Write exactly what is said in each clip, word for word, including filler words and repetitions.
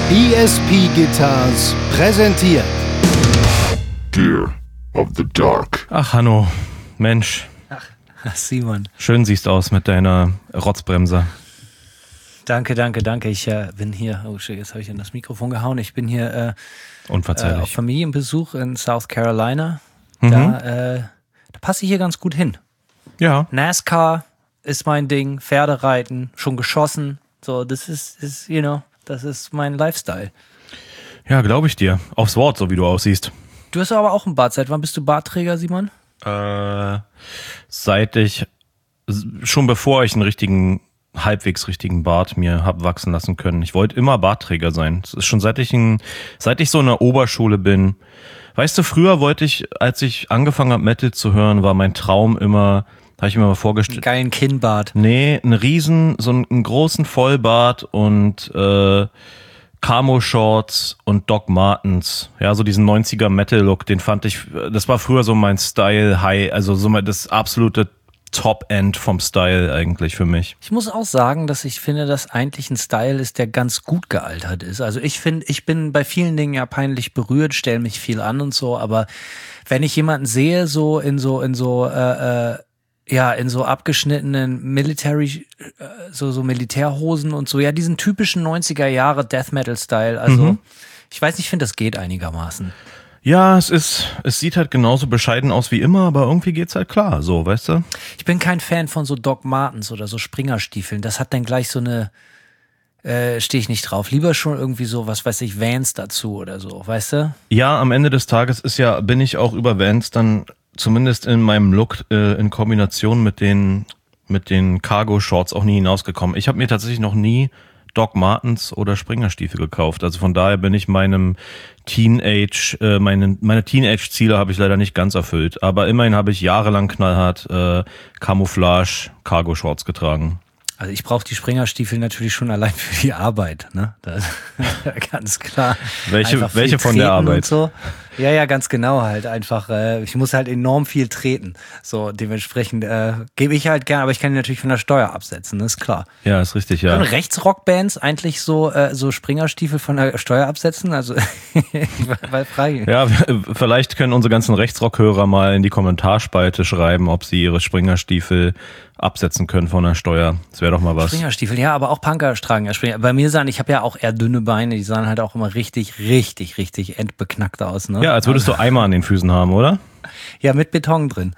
E S P Guitars präsentiert Gear of the Dark. Ach, Hanno, Mensch. Ach, Simon. Schön siehst du aus mit deiner Rotzbremse. Danke, danke, danke. Ich äh, bin hier, oh shit, jetzt habe ich in das Mikrofon gehauen. Ich bin hier äh, Unverzeihlich. äh, auf Familienbesuch in South Carolina. Mhm. Da, äh, da passe ich hier ganz gut hin. Ja. NASCAR ist mein Ding, Pferdereiten, schon geschossen. So, das ist, ist, you know, das ist mein Lifestyle. Ja, glaube ich dir. Aufs Wort, so wie du aussiehst. Du hast aber auch einen Bart. Seit wann bist du Bartträger, Simon? Äh, seit ich, schon bevor ich einen richtigen, halbwegs richtigen Bart mir hab wachsen lassen können. Ich wollte immer Bartträger sein. Das ist schon seit ich, ein, seit ich so in der Oberschule bin. Weißt du, früher wollte ich, als ich angefangen habe Metal zu hören, war mein Traum immer, habe ich mir mal vorgestellt. Einen geilen Kinnbart. Nee, einen riesen, so einen, einen großen Vollbart und äh, Camo-Shorts und Doc Martens. Ja, so diesen neunziger Metal-Look, den fand ich, das war früher so mein Style-High, also so mal das absolute Top-End vom Style eigentlich für mich. Ich muss auch sagen, dass ich finde, dass eigentlich ein Style ist, der ganz gut gealtert ist. Also ich finde, ich bin bei vielen Dingen ja peinlich berührt, stelle mich viel an und so, aber wenn ich jemanden sehe, so in so, in so, äh, äh, ja, in so abgeschnittenen Military, so, so Militärhosen und so, ja, diesen typischen neunziger Jahre Death Metal Style, also mhm. ich weiß nicht, ich finde, das geht einigermaßen. Ja, es ist, es sieht halt genauso bescheiden aus wie immer, aber irgendwie geht's halt klar, so, weißt du? Ich bin kein Fan von so Doc Martens oder so Springerstiefeln, das hat dann gleich so eine, äh, stehe ich nicht drauf. Lieber schon irgendwie so, was weiß ich, Vans dazu oder so, weißt du? Ja, am Ende des Tages ist ja, bin ich auch über Vans dann zumindest in meinem Look äh, in Kombination mit den mit den Cargo-Shorts auch nie hinausgekommen. Ich habe mir tatsächlich noch nie Doc Martens oder Springerstiefel gekauft. Also von daher bin ich meinem Teenage, äh, meine, meine Teenage-Ziele habe ich leider nicht ganz erfüllt. Aber immerhin habe ich jahrelang knallhart äh, Camouflage Cargo-Shorts getragen. Also ich brauche die Springerstiefel natürlich schon allein für die Arbeit, ne? Das, ganz klar. Welche, welche von der Arbeit? So. Ja, ja, ganz genau halt. Einfach, äh, ich muss halt enorm viel treten. So, dementsprechend äh, gebe ich halt gern, aber ich kann die natürlich von der Steuer absetzen, das ist klar. Ja, ist richtig, ja. Können Rechtsrockbands eigentlich so, äh, so Springerstiefel von der Steuer absetzen? Also, weil frage ich. Ja, vielleicht können unsere ganzen Rechtsrockhörer mal in die Kommentarspalte schreiben, ob sie ihre Springerstiefel absetzen können von der Steuer. Das wäre doch mal was. Springerstiefel, ja, aber auch Punker tragen ja Springer. Bei mir sahen, ich habe ja auch eher dünne Beine, die sahen halt auch immer richtig, richtig, richtig entbeknackt aus, ne? Ja, als würdest du Eimer an den Füßen haben, oder? Ja, mit Beton drin.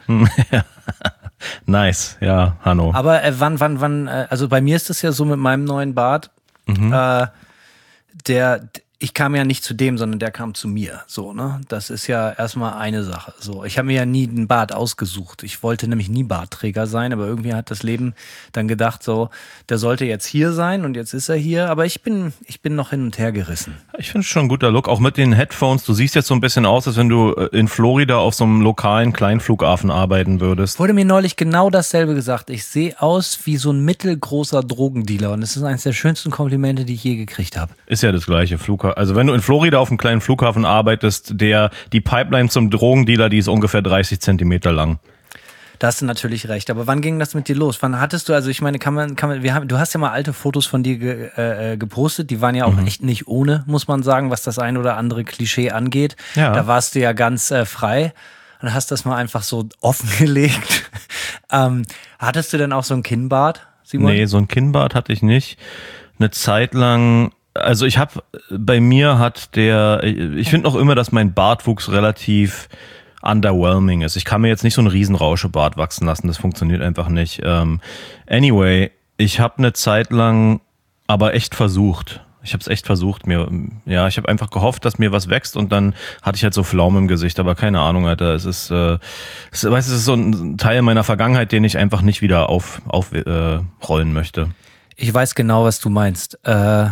Nice, ja, Hanno. Aber äh, wann, wann, wann, äh, also bei mir ist es ja so mit meinem neuen Bart, mhm. äh, der, ich kam ja nicht zu dem, sondern der kam zu mir, so, ne? Das ist ja erstmal eine Sache, so. Ich habe mir ja nie einen Bart ausgesucht. Ich wollte nämlich nie Bartträger sein, aber irgendwie hat das Leben dann gedacht, so, der sollte jetzt hier sein und jetzt ist er hier, aber ich bin, ich bin noch hin und her gerissen. Ich finde es schon ein guter Look, auch mit den Headphones. Du siehst jetzt so ein bisschen aus, als wenn du in Florida auf so einem lokalen Kleinflughafen arbeiten würdest. Wurde mir neulich genau dasselbe gesagt. Ich sehe aus wie so ein mittelgroßer Drogendealer und das ist eines der schönsten Komplimente, die ich je gekriegt habe. Ist ja das gleiche, Flughafen. Also wenn du in Florida auf einem kleinen Flughafen arbeitest, der die Pipeline zum Drogendealer, die ist ungefähr dreißig Zentimeter lang. Da hast du natürlich recht. Aber wann ging das mit dir los? Wann hattest du, also ich meine, kann man, kann man, wir haben, du hast ja mal alte Fotos von dir ge, äh, gepostet, die waren ja auch mhm. echt nicht ohne, muss man sagen, was das ein oder andere Klischee angeht. Ja. Da warst du ja ganz äh, frei und hast das mal einfach so offengelegt. ähm, hattest du denn auch so ein Kinnbart, Simon? Nee, so ein Kinnbart hatte ich nicht. Eine Zeit lang. Also ich habe, bei mir hat der, ich finde noch immer, dass mein Bartwuchs relativ underwhelming ist. Ich kann mir jetzt nicht so einen riesen Rauschebart wachsen lassen, das funktioniert einfach nicht. Um, anyway, ich habe eine Zeit lang aber echt versucht. Ich habe es echt versucht, mir, ja, ich habe einfach gehofft, dass mir was wächst und dann hatte ich halt so Pflaumen im Gesicht, aber keine Ahnung, Alter, es ist, äh, es, weißt, es ist so ein Teil meiner Vergangenheit, den ich einfach nicht wieder auf, auf äh, rollen möchte. Ich weiß genau, was du meinst. Äh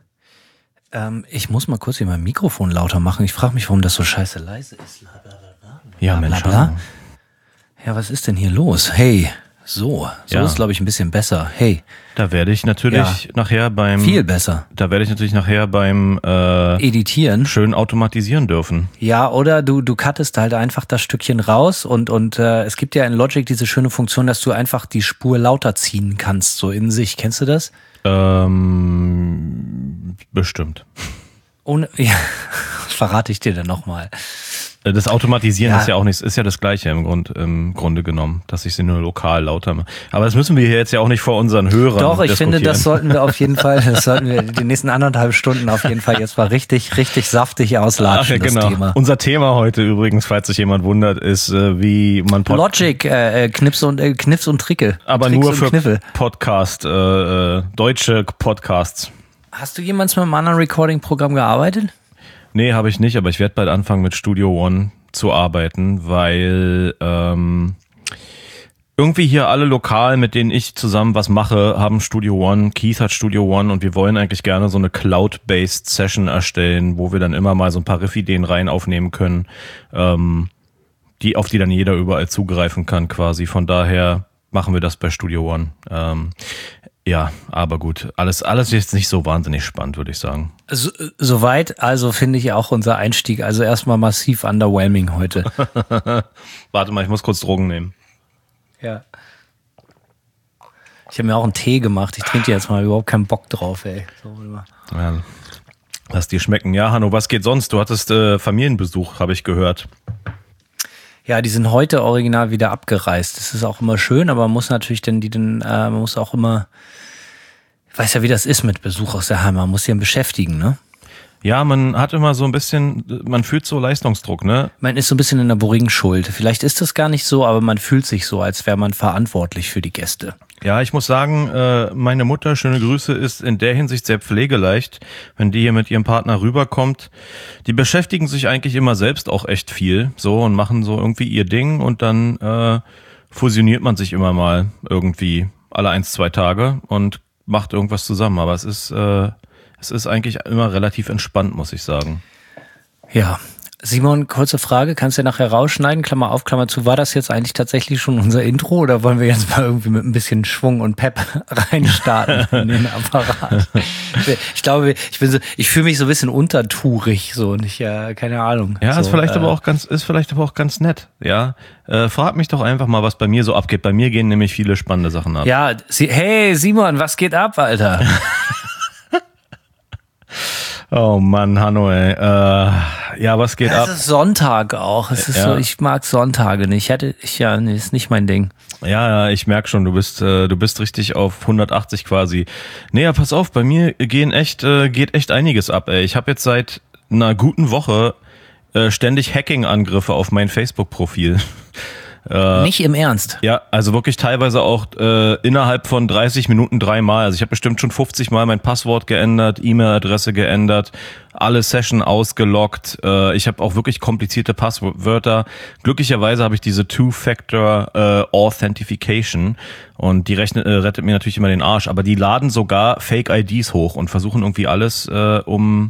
Ähm, ich muss mal kurz hier mein Mikrofon lauter machen. Ich frage mich, warum das so scheiße leise ist. Ja, Mensch. Ja, was ist denn hier los? Hey, so. So ja. ist, glaube ich, ein bisschen besser. Hey. Da werde ich natürlich ja. nachher beim... Viel besser. Da werde ich natürlich nachher beim... Äh, Editieren. Schön automatisieren dürfen. Ja, oder du du cuttest halt einfach das Stückchen raus und und äh, es gibt ja in Logic diese schöne Funktion, dass du einfach die Spur lauter ziehen kannst, so in sich. Kennst du das? Ähm, bestimmt. Ohne, ja, verrate ich dir dann nochmal. Das Automatisieren Ja. ist ja auch nichts, ist ja das Gleiche im, Grund, im Grunde genommen, dass ich sie nur lokal lauter mache. Aber das müssen wir hier jetzt ja auch nicht vor unseren Hörern Doch, ich finde, das diskutieren. sollten wir auf jeden Fall, das sollten wir die nächsten anderthalb Stunden auf jeden Fall jetzt mal richtig, richtig saftig Ach ja, auslatschen, genau. das Thema. Unser Thema heute übrigens, falls sich jemand wundert, ist, äh, wie man Pod- Logic, äh, Knips und äh, Knips und Tricke. aber Tricks nur und für Kniffel. Podcast, äh, äh, deutsche Podcasts. Hast du jemals mit einem anderen Recording-Programm gearbeitet? Nee, habe ich nicht, aber ich werde bald anfangen mit Studio One zu arbeiten, weil ähm, irgendwie hier alle lokal, mit denen ich zusammen was mache, haben Studio One. Keith hat Studio One und wir wollen eigentlich gerne so eine Cloud-based Session erstellen, wo wir dann immer mal so ein paar Riff-Ideen rein aufnehmen können, ähm, die, auf die dann jeder überall zugreifen kann quasi. Von daher machen wir das bei Studio One. Ähm, ja, aber gut, alles, alles jetzt nicht so wahnsinnig spannend, würde ich sagen. So, soweit, also finde ich auch unser Einstieg, also erstmal massiv underwhelming heute. Warte mal, ich muss kurz Drogen nehmen. Ja. Ich habe mir auch einen Tee gemacht, ich trinke jetzt mal überhaupt keinen Bock drauf, ey. So, warte mal. Ja, lass dir schmecken. Ja, Hanno, was geht sonst? Du hattest äh, Familienbesuch, habe ich gehört. Ja, die sind heute original wieder abgereist. Das ist auch immer schön, aber man muss natürlich dann die dann, äh, man muss auch immer, ich weiß ja, wie das ist mit Besuch aus der Heimat, man muss sich dann beschäftigen, ne? Ja, man hat immer so ein bisschen, man fühlt so Leistungsdruck, ne? Man ist so ein bisschen in der Bringschuld. Vielleicht ist das gar nicht so, aber man fühlt sich so, als wäre man verantwortlich für die Gäste. Ja, ich muss sagen, äh, meine Mutter, schöne Grüße, ist in der Hinsicht sehr pflegeleicht, wenn die hier mit ihrem Partner rüberkommt. Die beschäftigen sich eigentlich immer selbst auch echt viel, so, und machen so irgendwie ihr Ding und dann äh, fusioniert man sich immer mal irgendwie alle eins, zwei Tage und macht irgendwas zusammen. Aber es ist, äh, es ist eigentlich immer relativ entspannt, muss ich sagen. Ja. Simon, kurze Frage, kannst du ja nachher rausschneiden, Klammer auf, Klammer zu, war das jetzt eigentlich tatsächlich schon unser Intro oder wollen wir jetzt mal irgendwie mit ein bisschen Schwung und Pep reinstarten in den Apparat? Ich glaube, ich bin so, ich fühle mich so ein bisschen untertourig, so, und ich, ja, keine Ahnung. Ja, so, ist vielleicht äh, aber auch ganz, ist vielleicht aber auch ganz nett, ja. Äh, frag mich doch einfach mal, was bei mir so abgeht. Bei mir gehen nämlich viele spannende Sachen ab. Ja, sie, hey Simon, was geht ab, Alter? Oh Mann, Hanno, ey. Äh, ja, was geht ab? Es ist Sonntag auch. Es ist Ja. so, ich mag Sonntage nicht. Ich hätte, ich, ja, nee, ist nicht mein Ding. Ja, ja, ich merk schon, du bist, äh, du bist richtig auf hundertachtzig quasi. Nee, ja, pass auf, bei mir gehen echt, äh, geht echt einiges ab, ey. Ich habe jetzt seit einer guten Woche äh, ständig Hacking-Angriffe auf mein Facebook-Profil. Nicht im Ernst. Ja, also wirklich teilweise auch äh, innerhalb von dreißig Minuten dreimal. Also ich habe bestimmt schon fünfzig Mal mein Passwort geändert, E-Mail-Adresse geändert, alle Session ausgeloggt. Äh, ich habe auch wirklich komplizierte Passwörter. Glücklicherweise habe ich diese Two-Factor äh, Authentification und die rechnet, äh, rettet mir natürlich immer den Arsch. Aber die laden sogar Fake-I Ds hoch und versuchen irgendwie alles, äh, um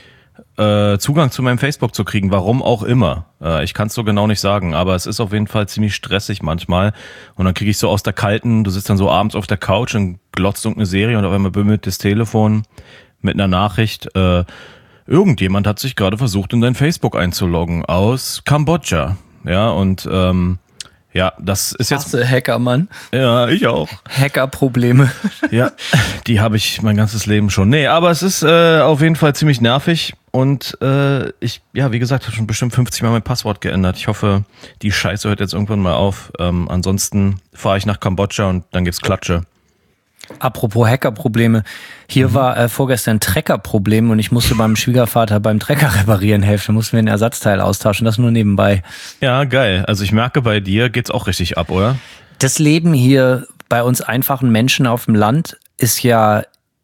äh, Zugang zu meinem Facebook zu kriegen, warum auch immer. Äh, ich kann es so genau nicht sagen, aber es ist auf jeden Fall ziemlich stressig manchmal. Und dann kriege ich so aus der kalten, du sitzt dann so abends auf der Couch und glotzt irgendeine Serie und auf einmal bimmelt das Telefon mit einer Nachricht, äh, irgendjemand hat sich gerade versucht, in dein Facebook einzuloggen aus Kambodscha. Ja, und ähm, ja, das ist jetzt... Hasse Hacker, Mann. Ja, ich auch. Hacker-Probleme. Ja, die habe ich mein ganzes Leben schon. Nee, aber es ist äh, auf jeden Fall ziemlich nervig und äh, ich, ja, wie gesagt, habe schon bestimmt fünfzig Mal mein Passwort geändert. Ich hoffe, die Scheiße hört jetzt irgendwann mal auf. Ähm, ansonsten fahre ich nach Kambodscha und dann gibt's Klatsche. Apropos Hacker-Probleme. Hier mhm. war äh, vorgestern ein Trecker-Problem und ich musste beim Schwiegervater beim Trecker reparieren helfen. Da mussten wir ein Ersatzteil austauschen, das nur nebenbei. Ja, geil. Also ich merke, bei dir geht's auch richtig ab, oder? Das Leben hier bei uns einfachen Menschen auf dem Land ist ja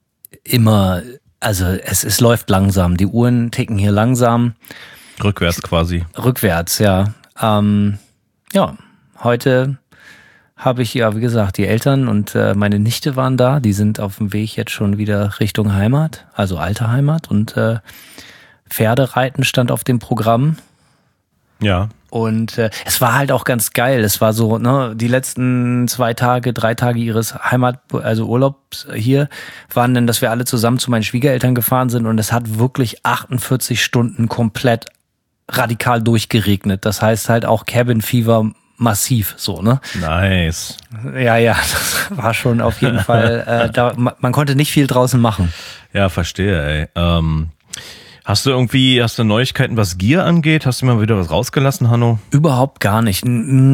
immer, also es, es läuft langsam. Die Uhren ticken hier langsam. Rückwärts quasi. Rückwärts, ja. Ähm, ja, heute habe ich, ja, wie gesagt, die Eltern und äh, meine Nichte waren da. Die sind auf dem Weg jetzt schon wieder Richtung Heimat, also alte Heimat. Und äh, Pferdereiten stand auf dem Programm. Ja. Und äh, es war halt auch ganz geil. Es war so, ne, die letzten zwei Tage, drei Tage ihres Heimat, also Urlaubs hier, waren dann, dass wir alle zusammen zu meinen Schwiegereltern gefahren sind. Und es hat wirklich achtundvierzig Stunden komplett radikal durchgeregnet. Das heißt halt auch Cabin Fever massiv, so, ne? Nice. Ja, ja, das war schon auf jeden Fall, äh, da, man konnte nicht viel draußen machen. Ja, verstehe, ey. Ähm, Hast du irgendwie, hast du Neuigkeiten, was Gear angeht? Hast du mal wieder was rausgelassen, Hanno? Überhaupt gar nicht.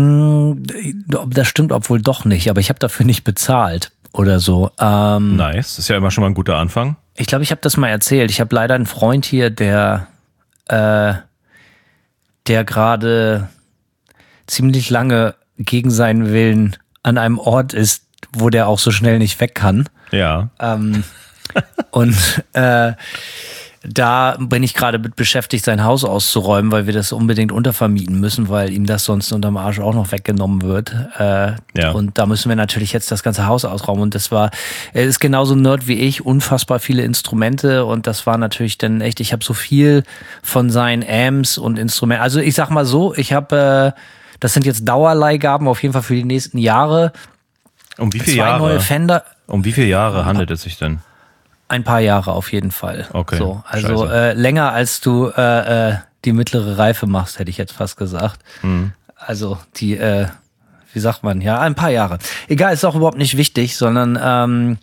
Das stimmt, obwohl doch nicht, aber ich habe dafür nicht bezahlt oder so. Ähm, nice, das ist ja immer schon mal ein guter Anfang. Ich glaube, ich habe das mal erzählt. Ich habe leider einen Freund hier, der, äh, der gerade ziemlich lange gegen seinen Willen an einem Ort ist, wo der auch so schnell nicht weg kann. Ja. Ähm, und äh, da bin ich gerade mit beschäftigt, sein Haus auszuräumen, weil wir das unbedingt untervermieten müssen, weil ihm das sonst unterm Arsch auch noch weggenommen wird. Äh, ja. Und da müssen wir natürlich jetzt das ganze Haus ausräumen. Und das war, er ist genauso Nerd wie ich, unfassbar viele Instrumente. Und das war natürlich dann echt, ich habe so viel von seinen Amps und Instrumenten. Also ich sag mal so, ich habe, äh, das sind jetzt Dauerleihgaben auf jeden Fall für die nächsten Jahre. Um wie viele Zwei Jahre? neue Fender. Um wie viele Jahre handelt es sich denn? Ein paar Jahre auf jeden Fall. Okay. So, also äh, länger als du äh, äh, die mittlere Reife machst, hätte ich jetzt fast gesagt. Mhm. Also die, äh, wie sagt man, ja, ein paar Jahre. Egal, ist auch überhaupt nicht wichtig, sondern ähm,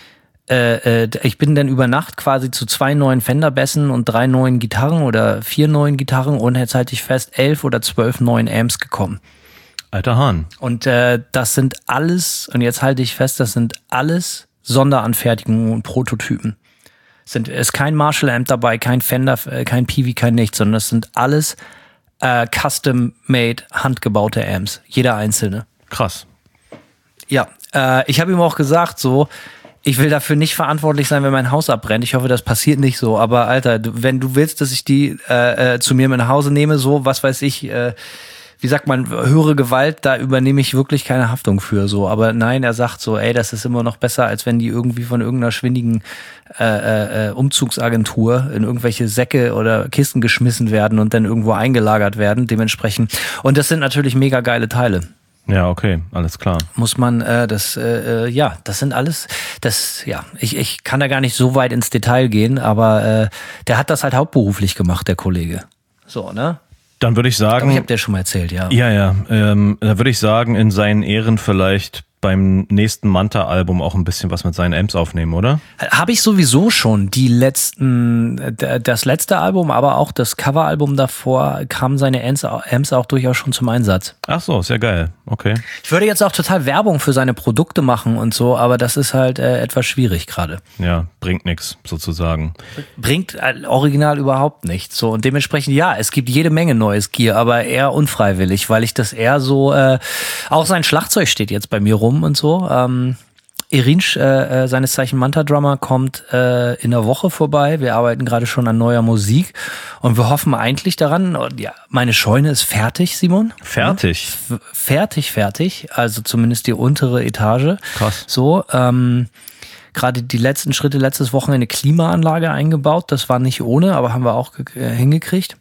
äh, äh, ich bin dann über Nacht quasi zu zwei neuen Fender-Bässen und drei neuen Gitarren oder vier neuen Gitarren und jetzt halte ich fest, elf oder zwölf neuen Amps gekommen. Alter Hahn. Und äh, das sind alles, und jetzt halte ich fest, das sind alles Sonderanfertigungen und Prototypen. Es sind, ist kein Marshall-Amp dabei, kein Fender, kein P V, kein nichts, sondern das sind alles äh, custom-made, handgebaute Amps. Jeder einzelne. Krass. Ja, äh, ich habe ihm auch gesagt, so, ich will dafür nicht verantwortlich sein, wenn mein Haus abbrennt. Ich hoffe, das passiert nicht so. Aber Alter, du, wenn du willst, dass ich die äh, äh, zu mir mit nach Hause nehme, so, was weiß ich, äh, wie sagt man, höhere Gewalt, da übernehme ich wirklich keine Haftung für, so. Aber nein, er sagt so, ey, das ist immer noch besser, als wenn die irgendwie von irgendeiner schwindigen äh, äh, Umzugsagentur in irgendwelche Säcke oder Kisten geschmissen werden und dann irgendwo eingelagert werden, dementsprechend. Und das sind natürlich mega geile Teile. Ja, okay, alles klar. Muss man, äh, das, äh, ja, das sind alles, das, ja, ich, ich kann da gar nicht so weit ins Detail gehen, aber äh, der hat das halt hauptberuflich gemacht, der Kollege. So, ne? Dann würde ich sagen. Aber ich habe dir schon mal erzählt, ja. Ja, ja. Ähm, da würde ich sagen, in seinen Ehren vielleicht beim nächsten Manta-Album auch ein bisschen was mit seinen Amps aufnehmen, oder? Habe ich sowieso schon. Die letzten, das letzte Album, aber auch das Coveralbum davor, kamen seine Amps auch durchaus schon zum Einsatz. Ach so, ist ja geil. Okay. Ich würde jetzt auch total Werbung für seine Produkte machen und so, aber das ist halt äh, etwas schwierig gerade. Ja, bringt nichts sozusagen. Bringt äh, original überhaupt nichts. So, und dementsprechend, ja, es gibt jede Menge neues Gear, aber eher unfreiwillig, weil ich das eher so, äh, auch sein Schlagzeug steht jetzt bei mir rum und so. Ähm, Irinsch, äh, seines Zeichen Manta-Drummer, kommt äh, in der Woche vorbei. Wir arbeiten gerade schon an neuer Musik und wir hoffen eigentlich daran, ja, meine Scheune ist fertig, Simon. Fertig? Ja, fertig, fertig. Also zumindest die untere Etage. Krass. So, ähm, gerade die letzten Schritte, letztes Wochenende Klimaanlage eingebaut. Das war nicht ohne, aber haben wir auch äh, hingekriegt.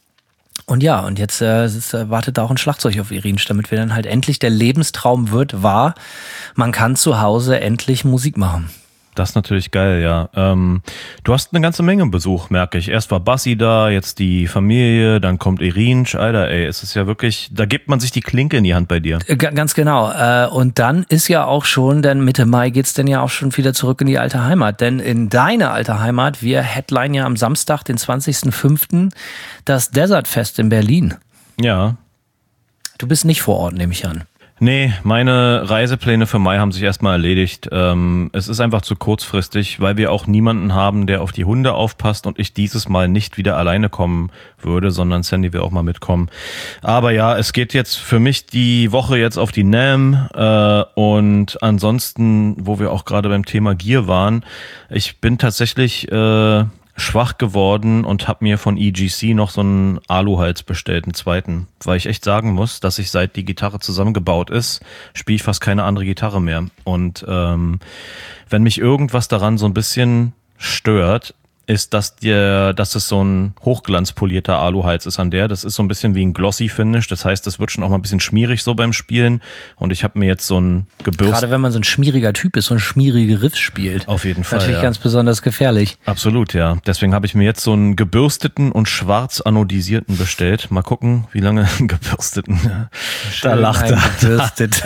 Und ja, und jetzt äh, ist, äh, wartet da auch ein Schlagzeug auf Irinsch, damit wir dann halt endlich, der Lebenstraum wird wahr, man kann zu Hause endlich Musik machen. Das ist natürlich geil, ja. Ähm, du hast eine ganze Menge Besuch, merke ich. Erst war Bassi da, jetzt die Familie, dann kommt Irinsch. Alter, ey, es ist ja wirklich, da gibt man sich die Klinke in die Hand bei dir. G- ganz genau. Äh, und dann ist ja auch schon, denn Mitte Mai geht's dann ja auch schon wieder zurück in die alte Heimat. Denn in deine alte Heimat, wir headline ja am Samstag, den zwanzigsten fünften das Desert Fest in Berlin. Ja. Du bist nicht vor Ort, nehme ich an. Nee, meine Reisepläne für Mai haben sich erstmal erledigt. Ähm, es ist einfach zu kurzfristig, weil wir auch niemanden haben, der auf die Hunde aufpasst und ich dieses Mal nicht wieder alleine kommen würde, sondern Sandy will auch mal mitkommen. Aber ja, es geht jetzt für mich die Woche jetzt auf die NAMM äh, und ansonsten, wo wir auch gerade beim Thema Gear waren, ich bin tatsächlich äh, schwach geworden und habe mir von E G C noch so einen Aluhals bestellt, einen zweiten, weil ich echt sagen muss, dass ich seit die Gitarre zusammengebaut ist, spiele ich fast keine andere Gitarre mehr. Und ähm, wenn mich irgendwas daran so ein bisschen stört, ist, dass der, dass es so ein hochglanzpolierter Aluhals ist an der. Das ist so ein bisschen wie ein Glossy-Finish. Das heißt, das wird schon auch mal ein bisschen schmierig so beim Spielen. Und ich habe mir jetzt so ein gebürstet. Gerade wenn man so ein schmieriger Typ ist, so ein schmierige Riffs spielt. Auf jeden Fall, natürlich ja. ganz besonders gefährlich. Absolut, ja. Deswegen habe ich mir jetzt so einen gebürsteten und schwarz anodisierten bestellt. Mal gucken, wie lange einen gebürsteten. Da lacht er. Gebürstet.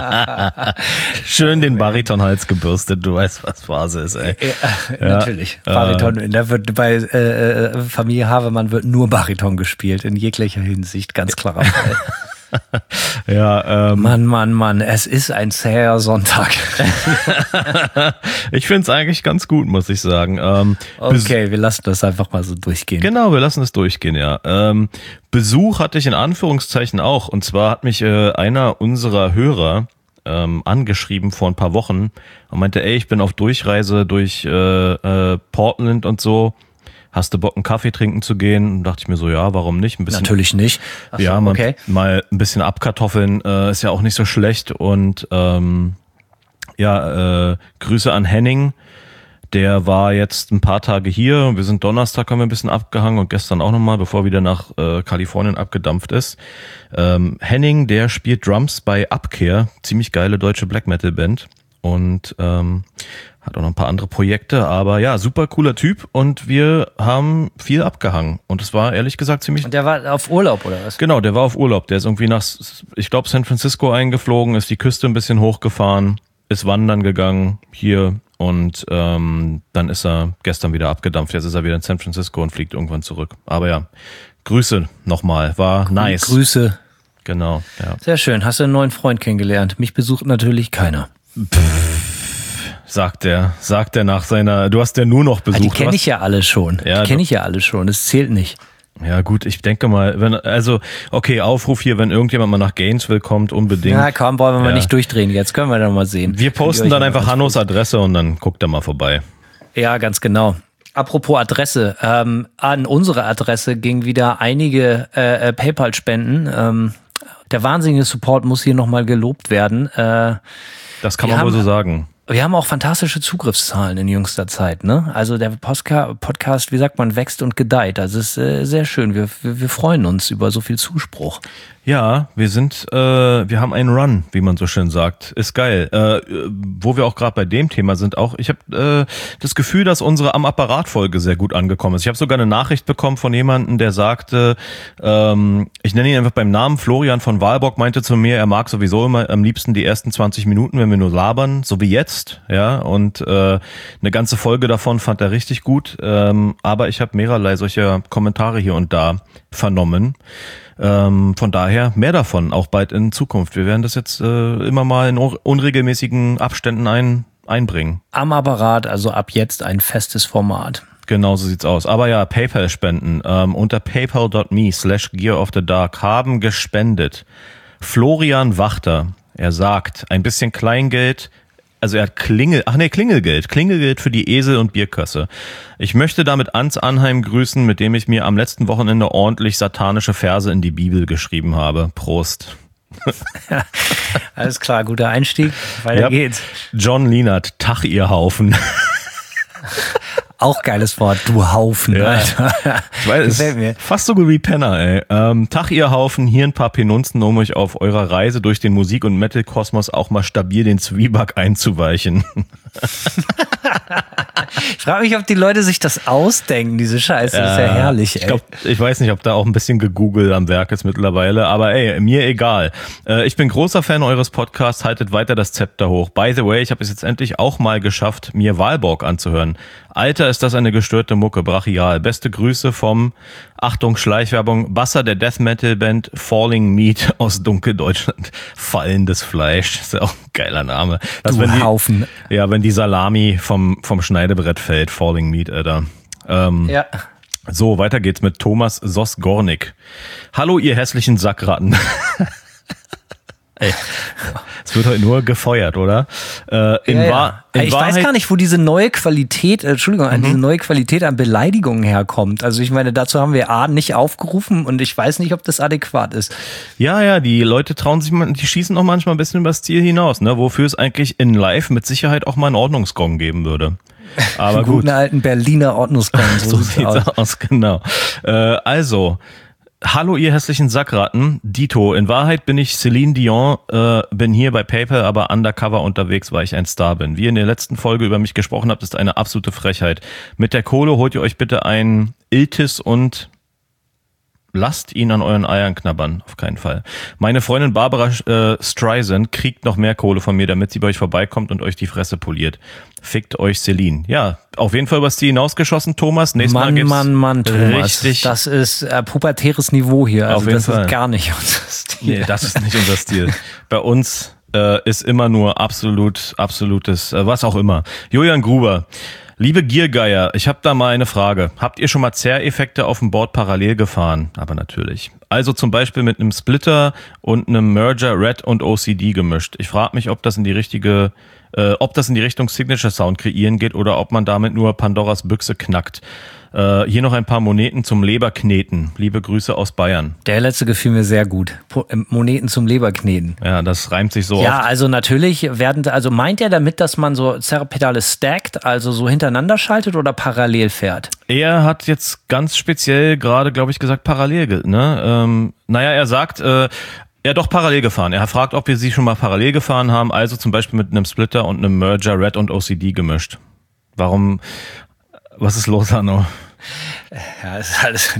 Schön den Baritonhals gebürstet. Du weißt, was Phase ist, ey. Ja, Ja. natürlich. Bariton, da wird bei äh, Familie Havemann wird nur Bariton gespielt, in jeglicher Hinsicht, ganz klarer Fall. Ja, ähm, Mann, Mann, Mann, es ist ein zäher Sonntag. Ich finde es eigentlich ganz gut, muss ich sagen. Ähm, okay, wir lassen das einfach mal so durchgehen. Genau, wir lassen es durchgehen, ja. Ähm, Besuch hatte ich in Anführungszeichen auch. Und zwar hat mich äh, einer unserer Hörer ähm, angeschrieben vor ein paar Wochen und meinte, ey, ich bin auf Durchreise durch äh, äh, Portland und so. Hast du Bock, einen Kaffee trinken zu gehen? Und dachte ich mir so, ja, warum nicht? Ein bisschen, Natürlich nicht. Ach so, ja, mal, okay. mal ein bisschen abkartoffeln äh, ist ja auch nicht so schlecht. Und ähm, ja, äh, Grüße an Henning. Der war jetzt ein paar Tage hier. Wir sind Donnerstag, haben wir ein bisschen abgehangen und gestern auch nochmal, bevor er wieder nach äh, Kalifornien abgedampft ist. Ähm, Henning, der spielt Drums bei Abkehr, ziemlich geile deutsche Black Metal Band und ähm, hat auch noch ein paar andere Projekte, aber ja, super cooler Typ und wir haben viel abgehangen und es war ehrlich gesagt ziemlich... Und der war auf Urlaub oder was? Genau, der war auf Urlaub. Der ist irgendwie nach, ich glaube, San Francisco eingeflogen, ist die Küste ein bisschen hochgefahren, ist wandern gegangen hier und ähm, dann ist er gestern wieder abgedampft. Jetzt ist er wieder in San Francisco und fliegt irgendwann zurück. Aber ja, Grüße nochmal, war nice. Grüße. Genau, ja. Sehr schön. Hast du einen neuen Freund kennengelernt? Mich besucht natürlich keiner. Sagt er, sagt er nach seiner, du hast ja nur noch besucht. Ah, die kenne ich ja alle schon. Ja, die kenne ich ja alle schon. Das zählt nicht. Ja gut, ich denke mal, wenn also okay, Aufruf hier, wenn irgendjemand mal nach Gainesville kommt, unbedingt. Na komm, wollen wir ja. mal nicht durchdrehen. Jetzt können wir dann mal sehen. Wir posten dann einfach Hannos Adresse und dann guckt er mal vorbei. Ja, ganz genau. Apropos Adresse, ähm, an unsere Adresse ging wieder einige äh, PayPal-Spenden. Ähm, der wahnsinnige Support muss hier nochmal gelobt werden. Äh, das kann wir man wohl haben, so sagen. Wir haben auch fantastische Zugriffszahlen in jüngster Zeit, ne? Also der Postka- Podcast, wie sagt man, wächst und gedeiht. Also es ist äh, sehr schön. Wir, wir, wir freuen uns über so viel Zuspruch. Ja, wir sind, äh, wir haben einen Run, wie man so schön sagt. Ist geil. Äh, wo wir auch gerade bei dem Thema sind, auch ich habe äh, das Gefühl, dass unsere Am Apparat-Folge sehr gut angekommen ist. Ich habe sogar eine Nachricht bekommen von jemandem, der sagte, ähm, ich nenne ihn einfach beim Namen, Florian von Walborg meinte zu mir, er mag sowieso immer am liebsten die ersten zwanzig Minuten, wenn wir nur labern, so wie jetzt, ja. Und äh, eine ganze Folge davon fand er richtig gut. Ähm, aber ich habe mehrerlei solcher Kommentare hier und da vernommen. Ähm, von daher mehr davon, auch bald in Zukunft. Wir werden das jetzt äh, immer mal in unregelmäßigen Abständen ein, einbringen. Am Apparat, also ab jetzt ein festes Format. Genau so sieht's aus. Aber ja, PayPal-Spenden ähm, unter paypal.me slash Gear of the Dark haben gespendet. Florian Wachter, er sagt, ein bisschen Kleingeld, also er hat Klingel, ach nee, Klingelgeld, Klingelgeld für die Esel- und Bierkasse. Ich möchte damit Ans Anheim grüßen, mit dem ich mir am letzten Wochenende ordentlich satanische Verse in die Bibel geschrieben habe. Prost. Alles klar, guter Einstieg. Weiter ja. geht's. John Lienert, Tach ihr Haufen. Auch geiles Wort, du Haufen, ja. Alter. Ich weiß, es ist mir. fast so gut wie Penner, ey. Ähm, Tag ihr Haufen, hier ein paar Penunzen, um euch auf eurer Reise durch den Musik- und Metal-Kosmos auch mal stabil den Zwieback einzuweichen. Ich frage mich, ob die Leute sich das ausdenken, diese Scheiße. Das ist ja herrlich, ey. Ich, glaub, ich weiß nicht, ob da auch ein bisschen gegoogelt am Werk ist mittlerweile, aber ey, mir egal. Äh, ich bin großer Fan eures Podcasts, haltet weiter das Zepter hoch. By the way, ich habe es jetzt endlich auch mal geschafft, mir Walborg anzuhören. Alter, ist das eine gestörte Mucke, brachial. Beste Grüße vom, Achtung, Schleichwerbung, Basser der Death Metal Band Falling Meat aus Dunkeldeutschland. Fallendes Fleisch, ist ja auch ein geiler Name. Das, Du wenn die, Haufen. Ja, wenn die Salami vom, vom Schneidebrett fällt, Falling Meat, Alter. Ähm, Ja. So, weiter geht's mit Thomas Sosgornik. Hallo, ihr hässlichen Sackratten. Ey, es wird heute nur gefeuert, oder? Äh, in ja, Wahr, ja. in Ich Wahrheit, weiß gar nicht, wo diese neue Qualität, äh, Entschuldigung, Mhm. diese neue Qualität an Beleidigungen herkommt. Also ich meine, dazu haben wir A nicht aufgerufen und ich weiß nicht, ob das adäquat ist. Ja, ja, die Leute trauen sich, mal- die schießen auch manchmal ein bisschen übers Ziel hinaus, ne? Wofür es eigentlich in Live mit Sicherheit auch mal einen Ordnungsgong geben würde. Aber Einen gut. guten alten Berliner Ordnungsgong. So sieht's aus, genau. Äh, also, hallo ihr hässlichen Sackratten, Dito. In Wahrheit bin ich Celine Dion, äh, bin hier bei PayPal, aber undercover unterwegs, weil ich ein Star bin. Wie ihr in der letzten Folge über mich gesprochen habt, ist eine absolute Frechheit. Mit der Kohle holt ihr euch bitte ein Iltis und lasst ihn an euren Eiern knabbern, auf keinen Fall. Meine Freundin Barbara äh, Streisand kriegt noch mehr Kohle von mir, damit sie bei euch vorbeikommt und euch die Fresse poliert. Fickt euch Celine. Ja, auf jeden Fall übers Ziel hinausgeschossen, Thomas. Nächstes Mann, Mal gibt's Mann, Mann, Thomas. richtig. Das ist äh, pubertäres Niveau hier. Also Auf jeden das Fall. ist gar nicht unser Stil. Nee, das ist nicht unser Stil. Bei uns äh, ist immer nur absolut, absolutes, äh, was auch immer. Julian Gruber. Liebe Giergeier, ich habe da mal eine Frage. Habt ihr schon mal Zerreffekte auf dem Board parallel gefahren? Aber natürlich. Also zum Beispiel mit einem Splitter und einem Merger Red und O C D gemischt. Ich frage mich, ob das in die richtige, äh, ob das in die Richtung Signature Sound kreieren geht oder ob man damit nur Pandoras Büchse knackt. Äh, hier noch ein paar Moneten zum Leberkneten. Liebe Grüße aus Bayern. Der letzte gefiel mir sehr gut. Po- äh, Moneten zum Leberkneten. Ja, das reimt sich so Ja, oft. also natürlich werden, also meint er damit, dass man so Zerrpedale stackt, also so hintereinander schaltet oder parallel fährt? Er hat jetzt ganz speziell gerade, glaube ich, gesagt, parallel, ge- ne? Ähm, naja, er sagt, äh, ja doch parallel gefahren. Er fragt, ob wir sie schon mal parallel gefahren haben, also zum Beispiel mit einem Splitter und einem Merger Red und O C D gemischt. Warum, was ist los, Hanno? Ja, das ist alles,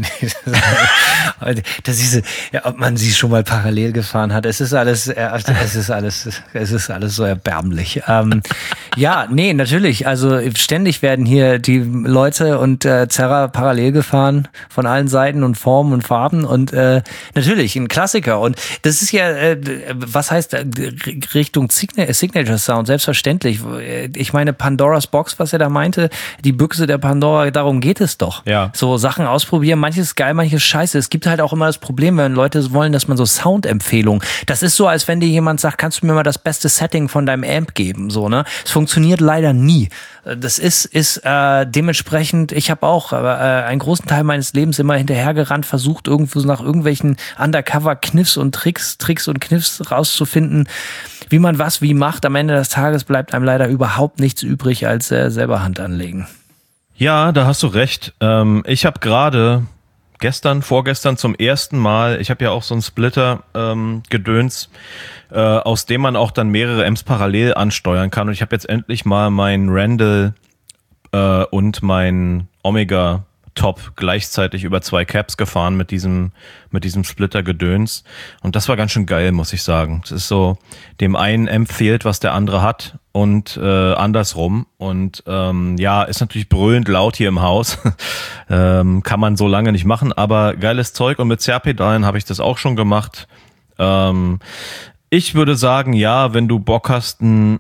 das ist, ja, ob man sie schon mal parallel gefahren hat. Es ist alles, es ist alles, es ist alles so erbärmlich. Ähm, ja, nee, natürlich. Also ständig werden hier die Leute und äh, Zerra parallel gefahren von allen Seiten und Formen und Farben und äh, natürlich ein Klassiker. Und das ist ja, äh, was heißt äh, Richtung Signa- Signature Sound? Selbstverständlich. Ich meine Pandoras Box, was er da meinte, die Büchse der Pandora, darum geht es doch. Ja. So Sachen ausprobieren, manches ist geil, manches scheiße. Es gibt halt auch immer das Problem, wenn Leute wollen, dass man so Soundempfehlungen. Das ist so, als wenn dir jemand sagt, kannst du mir mal das beste Setting von deinem Amp geben, so, ne? Es funktioniert leider nie. Das ist ist äh, dementsprechend, ich habe auch äh, einen großen Teil meines Lebens immer hinterhergerannt, versucht irgendwo nach irgendwelchen Undercover-Kniffs und Tricks, Tricks und Kniffs rauszufinden, wie man was wie macht. Am Ende des Tages bleibt einem leider überhaupt nichts übrig, als äh, selber Hand anlegen. Ja, da hast du recht. Ähm, ich habe gerade gestern, vorgestern zum ersten Mal, ich habe ja auch so einen Splitter ähm, Gedöns, äh, aus dem man auch dann mehrere Amps parallel ansteuern kann. Und ich habe jetzt endlich mal mein Randall äh, und mein Omega Top gleichzeitig über zwei Caps gefahren mit diesem mit diesem Splitter Gedöns. Und das war ganz schön geil, muss ich sagen. Es ist so, dem einen Amp fehlt, was der andere hat und äh, andersrum. Und ähm, ja, ist natürlich brüllend laut hier im Haus. ähm, kann man so lange nicht machen, aber geiles Zeug. Und mit Zerrpedalen habe ich das auch schon gemacht. Ähm, ich würde sagen, ja, wenn du Bock hast, ein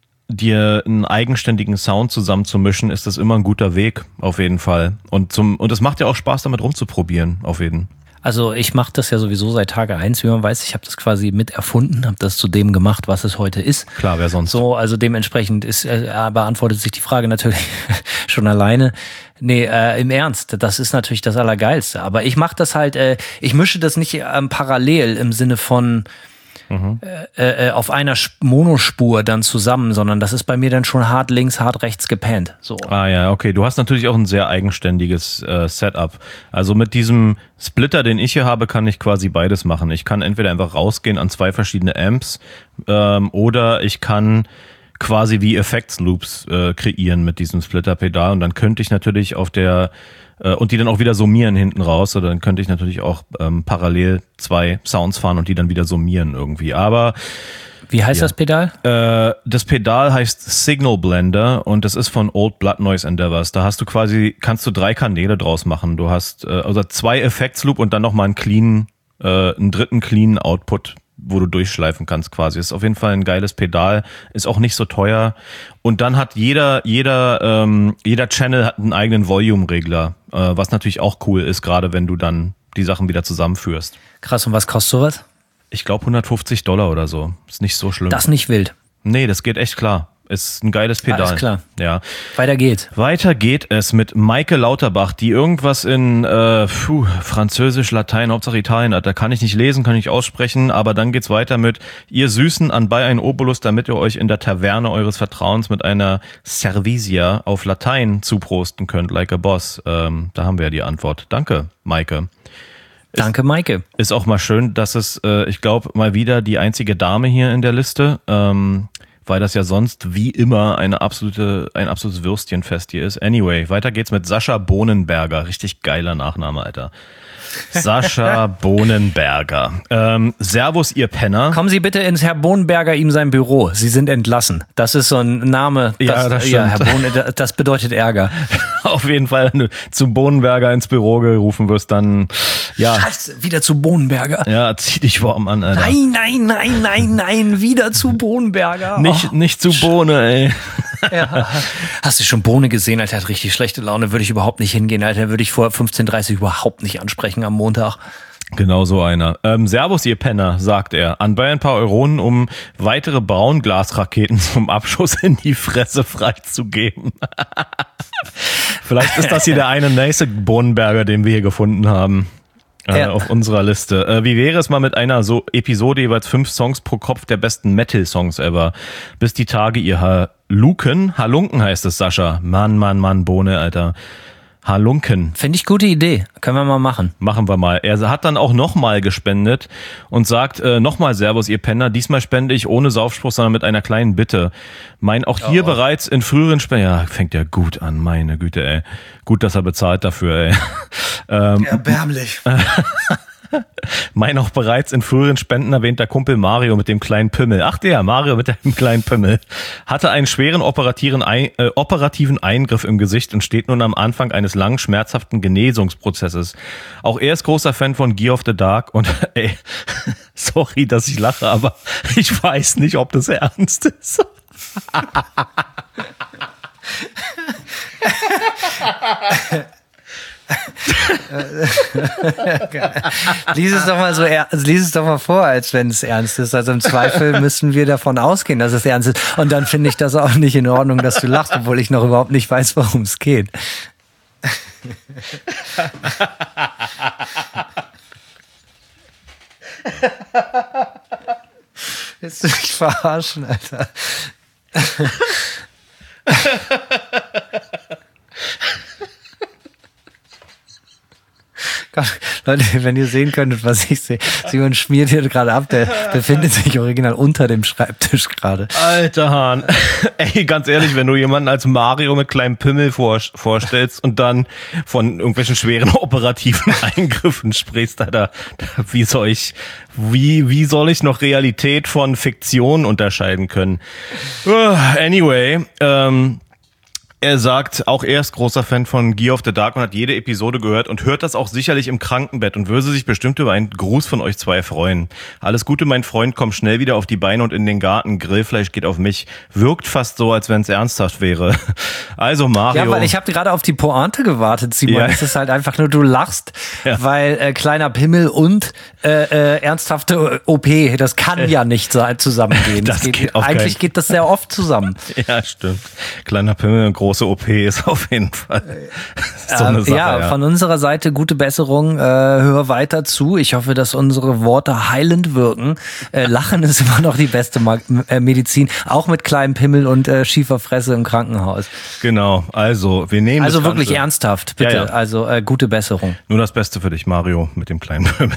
dir einen eigenständigen Sound zusammenzumischen, ist das immer ein guter Weg, auf jeden Fall. Und zum und es macht ja auch Spaß, damit rumzuprobieren, auf jeden. Also ich mache das ja sowieso seit Tage eins, wie man weiß. Ich habe das quasi mit erfunden, habe das zu dem gemacht, was es heute ist. Klar, wer sonst? So, also dementsprechend ist, äh, beantwortet sich die Frage natürlich schon alleine. Nee, äh, im Ernst, das ist natürlich das Allergeilste. Aber ich mache das halt, äh, ich mische das nicht ähm, parallel im Sinne von Mhm. Äh, äh, auf einer Monospur dann zusammen, sondern das ist bei mir dann schon hart links, hart rechts gepennt. So. Ah ja, okay. Du hast natürlich auch ein sehr eigenständiges äh, Setup. Also mit diesem Splitter, den ich hier habe, kann ich quasi beides machen. Ich kann entweder einfach rausgehen an zwei verschiedene Amps ähm, oder ich kann quasi wie Effektsloops äh, kreieren mit diesem Splitter-Pedal und dann könnte ich natürlich auf der äh, und die dann auch wieder summieren hinten raus, oder dann könnte ich natürlich auch ähm, parallel zwei Sounds fahren und die dann wieder summieren irgendwie. Aber wie heißt ja. das Pedal? Äh, das Pedal heißt Signal Blender und das ist von Old Blood Noise Endeavors. Da hast du quasi, kannst du drei Kanäle draus machen. Du hast äh, also zwei Effektsloop und dann nochmal einen clean, äh, einen dritten clean Output, wo du durchschleifen kannst quasi. Ist auf jeden Fall ein geiles Pedal, ist auch nicht so teuer. Und dann hat jeder, jeder, ähm, jeder Channel hat einen eigenen Volume-Regler, äh, was natürlich auch cool ist, gerade wenn du dann die Sachen wieder zusammenführst. Krass, und was kostet sowas? Ich glaube hundertfünfzig Dollar oder so. Ist nicht so schlimm. Das ist nicht wild. Nee, das geht echt klar. Ist ein geiles Pedal. Alles klar. Ja. Weiter geht's. Weiter geht es mit Maike Lauterbach, die irgendwas in äh, puh, Französisch, Latein, Hauptsache Italien hat. Da kann ich nicht lesen, kann ich aussprechen, aber dann geht's weiter mit: Ihr Süßen, anbei ein Obolus, damit ihr euch in der Taverne eures Vertrauens mit einer Servisia auf Latein zuprosten könnt, like a boss. Ähm, da haben wir ja die Antwort. Danke, Maike. Danke, Maike. Ist auch mal schön, dass es, äh, ich glaube, mal wieder die einzige Dame hier in der Liste. Ähm, weil das ja sonst wie immer eine absolute, ein absolutes Würstchenfest hier ist. Anyway, weiter geht's mit Sascha Bohnenberger. Richtig geiler Nachname, Alter. Sascha Bohnenberger. Ähm, Servus, ihr Penner. Kommen Sie bitte ins Herr Bohnenberger, ihm sein Büro. Sie sind entlassen. Das ist so ein Name. Das, Ja, das stimmt. Ja, Herr Bohnen, das bedeutet Ärger. Auf jeden Fall, wenn du zum Bohnenberger ins Büro gerufen wirst, dann, ja. Scheiße, wieder zu Bohnenberger. Ja, zieh dich warm an, Alter. Nein, nein, nein, nein, nein, wieder zu Bohnenberger. Nicht, Oh. nicht zu Bohne, ey. Ja. Hast du schon Bohne gesehen, Alter? Hat richtig schlechte Laune. Würde ich überhaupt nicht hingehen, Alter. Würde ich vor fünfzehn Uhr dreißig überhaupt nicht ansprechen am Montag. Genau so einer. Ähm, Servus, ihr Penner, sagt er. Anbei ein paar Euronen, um weitere Braunglasraketen zum Abschuss in die Fresse freizugeben. Vielleicht ist das hier der eine nächste Bohnenberger, den wir hier gefunden haben. Äh, Ja. Auf unserer Liste. Äh, wie wäre es mal mit einer so Episode jeweils fünf Songs pro Kopf der besten Metal-Songs ever? Bis die Tage, ihr Halunken. Halunken heißt es, Sascha. Mann, Mann, Mann, Bohne, Alter. Halunken. Finde ich gute Idee. Können wir mal machen. Machen wir mal. Er hat dann auch nochmal gespendet und sagt, äh, nochmal Servus, ihr Penner. Diesmal spende ich ohne Saufspruch, sondern mit einer kleinen Bitte. Mein auch hier Oh. bereits in früheren Spenden... Ja, fängt ja gut an, meine Güte, ey. Gut, dass er bezahlt dafür, ey. ähm, Erbärmlich. Mein auch bereits in früheren Spenden erwähnter Kumpel Mario mit dem kleinen Pimmel. Ach der, Mario mit dem kleinen Pimmel. Hatte einen schweren operativen, Ein- äh, operativen Eingriff im Gesicht und steht nun am Anfang eines langen, schmerzhaften Genesungsprozesses. Auch er ist großer Fan von Gear of the Dark und ey, sorry, dass ich lache, aber ich weiß nicht, ob das ernst ist. Lies es doch mal so, er- lies es doch mal vor, als wenn es ernst ist. Also im Zweifel müssen wir davon ausgehen, dass es ernst ist. Und dann finde ich das auch nicht in Ordnung, dass du lachst, obwohl ich noch überhaupt nicht weiß, worum es geht. Willst du mich verarschen, Alter? Gott, Leute, wenn ihr sehen könntet, was ich sehe. Simon schmiert hier gerade ab, der befindet sich original unter dem Schreibtisch gerade. Alter Hahn. Ey, ganz ehrlich, wenn du jemanden als Mario mit kleinem Pimmel vor, vorstellst und dann von irgendwelchen schweren operativen Eingriffen sprichst, Alter, wie soll ich, wie, wie soll ich noch Realität von Fiktion unterscheiden können? Uh, anyway, ähm, er sagt, auch er ist großer Fan von Gear of the Dark und hat jede Episode gehört und hört das auch sicherlich im Krankenbett und würde sich bestimmt über einen Gruß von euch zwei freuen. Alles Gute, mein Freund, komm schnell wieder auf die Beine und in den Garten. Grillfleisch geht auf mich. Wirkt fast so, als wenn es ernsthaft wäre. Also Mario. Ja, weil ich habe gerade auf die Pointe gewartet, Simon. Ja. Es ist halt einfach nur, du lachst, Ja. weil äh, kleiner Pimmel und äh, äh, ernsthafte O P, das kann ja nicht so zusammengehen. Das geht, geht auf eigentlich keinen- geht das sehr oft zusammen. Ja, stimmt. Kleiner Pimmel und große O P ist auf jeden Fall so eine Ähm, Sache. ja, Ja, von unserer Seite gute Besserung. Äh, hör weiter zu. Ich hoffe, dass unsere Worte heilend wirken. Äh, Lachen ist immer noch die beste Ma- äh, Medizin, auch mit kleinem Pimmel und äh, schiefer Fresse im Krankenhaus. Genau, also wir nehmen Also das wirklich Ganze. ernsthaft, bitte. Ja, ja. Also äh, gute Besserung. Nur das Beste für dich, Mario, mit dem kleinen Pimmel.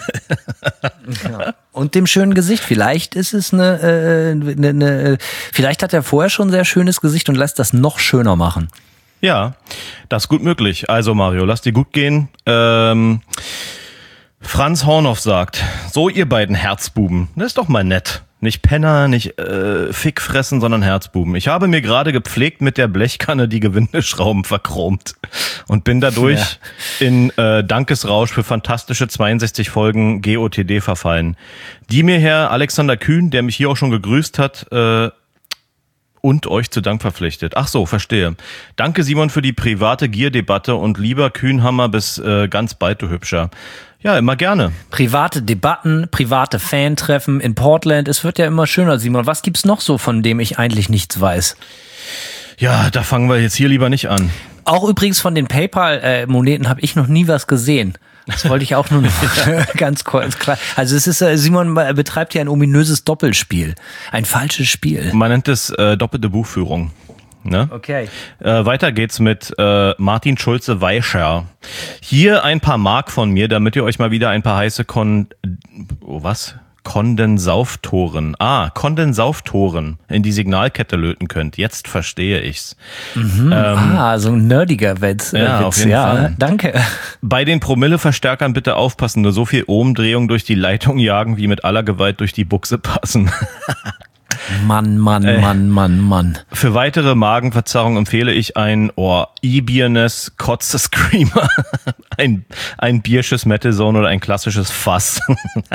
Und dem schönen Gesicht. Vielleicht ist es eine, äh, eine, eine, vielleicht hat er vorher schon ein sehr schönes Gesicht und lässt das noch schöner machen. Ja, das ist gut möglich. Also Mario, lass dir gut gehen. Ähm, Franz Hornoff sagt, so ihr beiden Herzbuben, das ist doch mal nett. Nicht Penner, nicht äh, Fick fressen, sondern Herzbuben. Ich habe mir gerade gepflegt mit der Blechkanne die Gewindeschrauben verchromt und bin dadurch in äh, Dankesrausch für fantastische zweiundsechzig Folgen G O T D verfallen, die mir Herr Alexander Kühn, der mich hier auch schon gegrüßt hat, äh, und euch zu Dank verpflichtet. Ach so, verstehe. Danke, Simon, für die private Gier-Debatte und lieber Kühnhammer bis äh, ganz bald, du Hübscher. Ja, immer gerne. Private Debatten, private Fan-Treffen in Portland. Es wird ja immer schöner, Simon. Was gibt's noch so, von dem ich eigentlich nichts weiß? Ja, da fangen wir jetzt hier lieber nicht an. Auch übrigens von den PayPal-Moneten habe ich noch nie was gesehen. Das wollte ich auch nur noch ganz kurz klar. Also es ist, äh, Simon betreibt hier ein ominöses Doppelspiel. Ein falsches Spiel. Man nennt es äh, doppelte Buchführung. Ne? Okay. Äh, weiter geht's mit äh, Martin Schulze-Weischer. Hier ein paar Mark von mir, damit ihr euch mal wieder ein paar heiße Kon... Oh, was? Kondensauftoren. Ah, Kondensauftoren in die Signalkette löten könnt. Jetzt verstehe ich's. Mhm. Ähm, ah, so ein nerdiger Witz. Ja, Witz. auf jeden ja, Fall. Danke. Bei den Promilleverstärkern bitte aufpassen, nur so viel Ohmdrehung durch die Leitung jagen, wie mit aller Gewalt durch die Buchse passen. Mann, Mann, äh, Mann, Mann, Mann. Für weitere Magenverzerrung empfehle ich ein oh, E-Bierness Kotze Screamer, ein, ein Biersches Metal Zone oder ein klassisches Fass.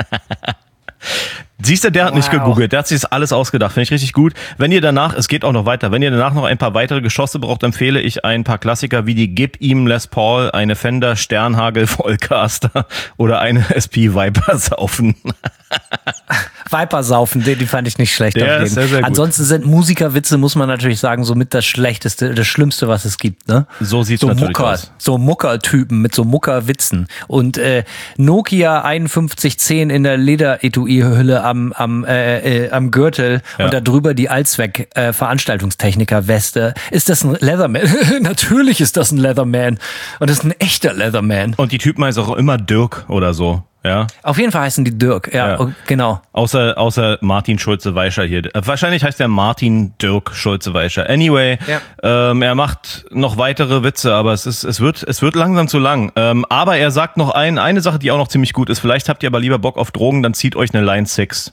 Siehst du, der hat wow. nicht gegoogelt, der hat sich das alles ausgedacht, finde ich richtig gut. Wenn ihr danach, es geht auch noch weiter, wenn ihr danach noch ein paar weitere Geschosse braucht, empfehle ich ein paar Klassiker wie die Gib ihm Les Paul, eine Fender Sternhagel Vollcaster oder eine S P Viper saufen. Viper saufen, die, die fand ich nicht schlecht. Der ist sehr, sehr gut. Ansonsten sind Musikerwitze, muss man natürlich sagen, somit das Schlechteste, das Schlimmste, was es gibt. Ne? So sieht's so natürlich Mucker, aus. So Mucker-Typen mit so Mucker-Witzen. Und äh, Nokia einundfünfzig zehn in der Leder-Etui-Hülle am, am, äh, äh, am Gürtel ja. und da drüber die Allzweck-Veranstaltungstechniker-Weste. Ist das ein Leatherman? Natürlich ist das ein Leatherman. Und das ist ein echter Leatherman. Und die Typen heißen auch immer Dirk oder so. Ja. Auf jeden Fall heißen die Dirk, ja, ja. genau. Außer, außer Martin Schulze-Weischer hier. Wahrscheinlich heißt der Martin Dirk Schulze-Weischer. Anyway, ja. ähm, er macht noch weitere Witze, aber es ist, es wird, es wird langsam zu lang. Ähm, aber er sagt noch ein, eine Sache, die auch noch ziemlich gut ist. Vielleicht habt ihr aber lieber Bock auf Drogen, dann zieht euch eine Line six.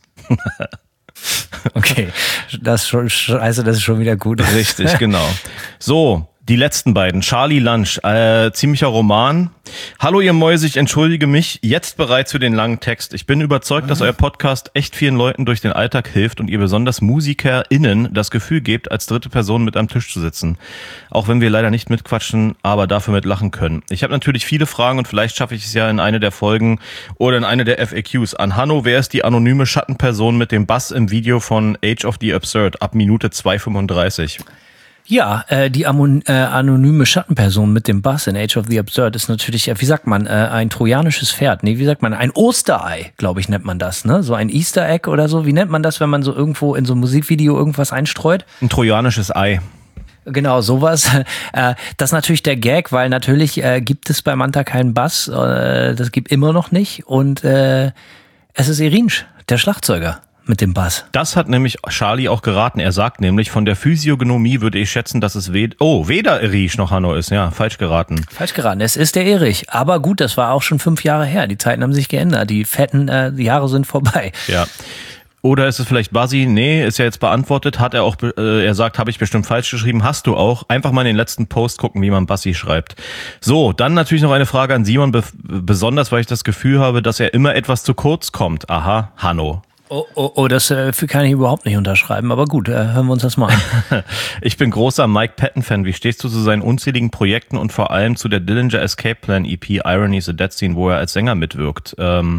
Okay, das ist schon, scheiße, das ist schon wieder gut. Richtig, genau. So. Die letzten beiden. Charlie Lunch, äh, ziemlicher Roman. Hallo ihr Mäuse, ich entschuldige mich jetzt bereits für den langen Text. Ich bin überzeugt, dass euer Podcast echt vielen Leuten durch den Alltag hilft und ihr besonders MusikerInnen das Gefühl gebt, als dritte Person mit am Tisch zu sitzen. Auch wenn wir leider nicht mitquatschen, aber dafür mitlachen können. Ich habe natürlich viele Fragen und vielleicht schaffe ich es ja in eine der Folgen oder in eine der F A Qs. An Hanno, wer ist die anonyme Schattenperson mit dem Bass im Video von Age of the Absurd ab Minute zwei fünfunddreißig? Ja, äh, die amon- äh, anonyme Schattenperson mit dem Bass in Age of the Absurd ist natürlich, äh, wie sagt man, äh, ein trojanisches Pferd. Nee, wie sagt man, ein Osterei, glaube ich, nennt man das, ne? So ein Easter Egg oder so. Wie nennt man das, wenn man so irgendwo in so einem Musikvideo irgendwas einstreut? Ein trojanisches Ei. Genau, sowas. Äh, das ist natürlich der Gag, weil natürlich äh, gibt es bei Manta keinen Bass. Äh, das gibt immer noch nicht. Und äh, es ist Irinsch, der Schlagzeuger. Mit dem Bass. Das hat nämlich Charlie auch geraten. Er sagt nämlich, von der Physiognomie würde ich schätzen, dass es wed- oh, weder Erich noch Hanno ist. Ja, falsch geraten. Falsch geraten. Es ist der Erich. Aber gut, das war auch schon fünf Jahre her. Die Zeiten haben sich geändert. Die fetten äh, Jahre sind vorbei. Ja. Oder ist es vielleicht Basi? Nee, ist ja jetzt beantwortet. Hat er auch, äh, er sagt, habe ich bestimmt falsch geschrieben. Hast du auch. Einfach mal in den letzten Post gucken, wie man Basi schreibt. So, dann natürlich noch eine Frage an Simon, be- besonders, weil ich das Gefühl habe, dass er immer etwas zu kurz kommt. Aha, Hanno. Oh, oh, oh, das äh, kann ich überhaupt nicht unterschreiben, aber gut, äh, hören wir uns das mal an. Ich bin großer Mike Patton-Fan. Wie stehst du zu seinen unzähligen Projekten und vor allem zu der Dillinger Escape Plan E P Irony is a Dead Scene, wo er als Sänger mitwirkt? Ähm,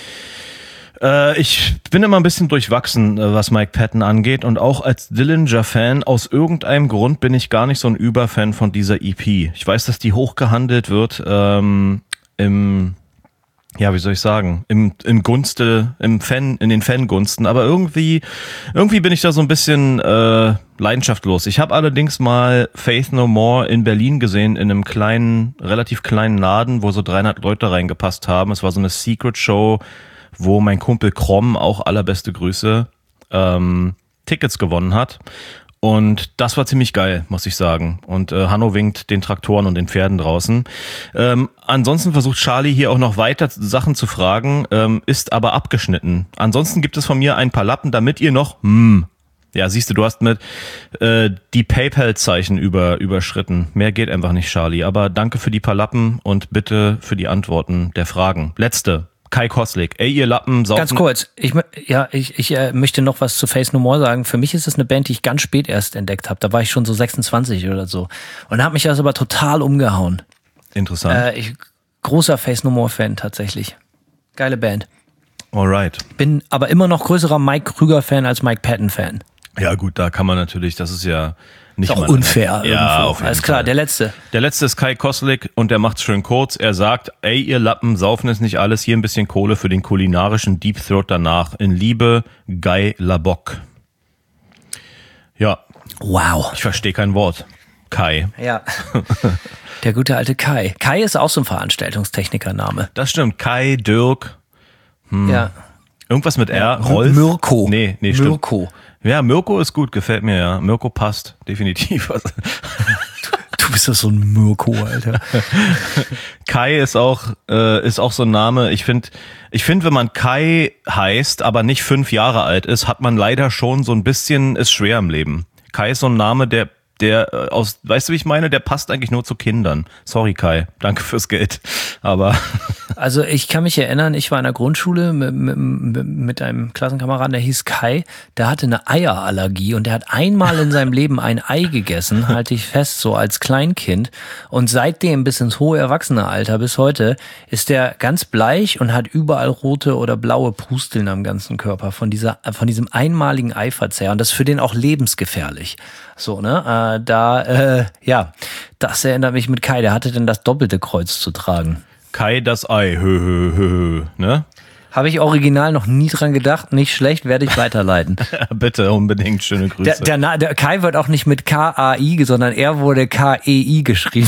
äh, ich bin immer ein bisschen durchwachsen, äh, was Mike Patton angeht, und auch als Dillinger-Fan, aus irgendeinem Grund bin ich gar nicht so ein Überfan von dieser E P. Ich weiß, dass die hochgehandelt wird ähm, im... Ja, wie soll ich sagen, im, im Gunste, im Fan, in den Fangunsten, aber irgendwie, irgendwie bin ich da so ein bisschen äh, leidenschaftlos. Ich habe allerdings mal Faith No More in Berlin gesehen, in einem kleinen, relativ kleinen Laden, wo so dreihundert Leute reingepasst haben. Es war so eine Secret Show, wo mein Kumpel Krom, auch allerbeste Grüße, ähm, Tickets gewonnen hat. Und das war ziemlich geil, muss ich sagen. Und äh, Hanno winkt den Traktoren und den Pferden draußen. Ähm, ansonsten versucht Charlie hier auch noch weiter Sachen zu fragen, ähm, ist aber abgeschnitten. Ansonsten gibt es von mir ein paar Lappen, damit ihr noch... Hm, ja, siehst du, du hast mit äh, die PayPal-Zeichen über, überschritten. Mehr geht einfach nicht, Charlie. Aber danke für die paar Lappen und bitte für die Antworten der Fragen. Letzte. Kai Koslik. Ey, ihr Lappen, saufen. Ganz kurz, ich, ja, ich, ich äh, möchte noch was zu Faith No More sagen. Für mich ist das eine Band, die ich ganz spät erst entdeckt habe. Da war ich schon so sechsundzwanzig oder so. Und hat mich das aber total umgehauen. Interessant. Äh, ich, großer Faith No More Fan tatsächlich. Geile Band. Alright. Bin aber immer noch größerer Mike Krüger Fan als Mike Patton Fan. Ja gut, da kann man natürlich, das ist ja nicht ist auch mal unfair. Ja, auf jeden Alles klar, Fall. der letzte. Der letzte ist Kai Koslik und der macht's schön kurz. Er sagt, ey ihr Lappen, saufen ist nicht alles, hier ein bisschen Kohle für den kulinarischen Deep Throat danach. In Liebe, Guy Labock. Ja. Wow. Ich verstehe kein Wort. Kai. Ja. Der gute alte Kai. Kai ist auch so ein Veranstaltungstechnikername. Das stimmt. Kai, Dirk. Hm. Ja. Irgendwas mit R. Rolf? Mirko. Nee, nee, stimmt. Mirko. Ja, Mirko ist gut, gefällt mir, ja. Mirko passt, definitiv. Du bist doch so ein Mirko, Alter. Kai ist auch, äh, ist auch so ein Name. Ich finde, ich finde, wenn man Kai heißt, aber nicht fünf Jahre alt ist, hat man leider schon so ein bisschen, ist schwer im Leben. Kai ist so ein Name, der, der äh, aus, weißt du, wie ich meine? Der passt eigentlich nur zu Kindern. Sorry, Kai. Danke fürs Geld. Aber. Also ich kann mich erinnern, ich war in der Grundschule mit, mit, mit einem Klassenkameraden, der hieß Kai, der hatte eine Eierallergie und der hat einmal in seinem Leben ein Ei gegessen, halte ich fest, so als Kleinkind. Und seitdem bis ins hohe Erwachsenealter, bis heute, ist der ganz bleich und hat überall rote oder blaue Pusteln am ganzen Körper von dieser, von diesem einmaligen Eiverzehr. Und das ist für den auch lebensgefährlich. So, ne? Äh, da, äh, ja, das erinnert mich mit Kai, der hatte denn das doppelte Kreuz zu tragen. Kai das Ei, hö, hö, hö, hö, ne? Habe ich original noch nie dran gedacht, nicht schlecht, werde ich weiterleiten. Bitte, unbedingt, schöne Grüße. Der, der, der Kai wird auch nicht mit K A I, sondern er wurde K E I geschrieben.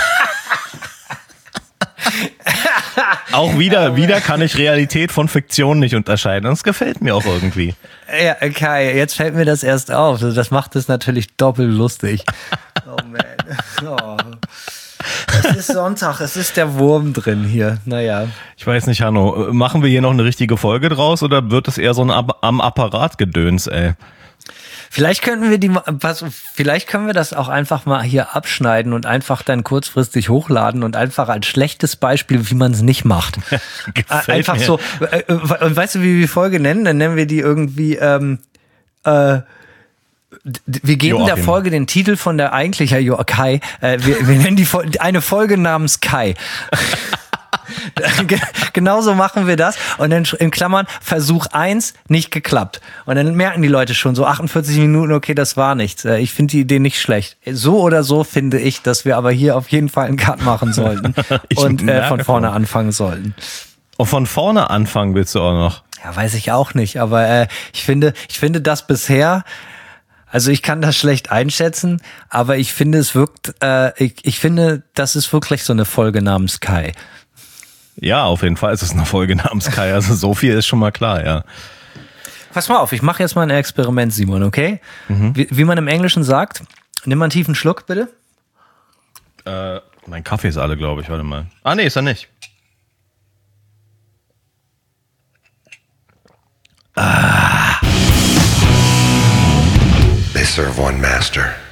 Auch wieder, wieder kann ich Realität von Fiktion nicht unterscheiden. Das gefällt mir auch irgendwie. Ja, Kai, jetzt fällt mir das erst auf. Das macht es natürlich doppelt lustig. Oh man. Oh. Es ist Sonntag, es ist der Wurm drin hier. Naja. Ich weiß nicht, Hanno, machen wir hier noch eine richtige Folge draus oder wird es eher so ein Ab- am Apparat Gedöns, ey? Vielleicht könnten wir die, was, vielleicht können wir das auch einfach mal hier abschneiden und einfach dann kurzfristig hochladen und einfach als schlechtes Beispiel, wie man es nicht macht. Einfach mir. so. Äh, und weißt du, wie wir die Folge nennen? Dann nennen wir die irgendwie, ähm, äh, wir geben Joachim. der Folge den Titel von der eigentlichen, ja, Jo- Kai, äh, wir, wir nennen die Folge, eine Folge namens Kai. Genauso machen wir das und dann in Klammern Versuch eins nicht geklappt und dann merken die Leute schon so achtundvierzig Minuten, okay, das war nichts. Ich finde die Idee nicht schlecht. So oder so finde ich, dass wir aber hier auf jeden Fall einen Cut machen sollten und äh, von vorne anfangen sollten. Und von vorne anfangen willst du auch noch? Ja, weiß ich auch nicht, aber äh, ich finde, ich finde das bisher, also ich kann das schlecht einschätzen, aber ich finde, es wirkt, äh, ich, ich finde, das ist wirklich so eine Folge namens Kai. Ja, auf jeden Fall ist es eine Folge namens Kai. Also so viel ist schon mal klar, ja. Pass mal auf, ich mache jetzt mal ein Experiment, Simon, okay? Mhm. Wie, wie man im Englischen sagt, nimm mal einen tiefen Schluck, bitte. Äh, mein Kaffee ist alle, glaube ich. Warte mal. Ah, nee, ist er nicht. Ah. They serve one master.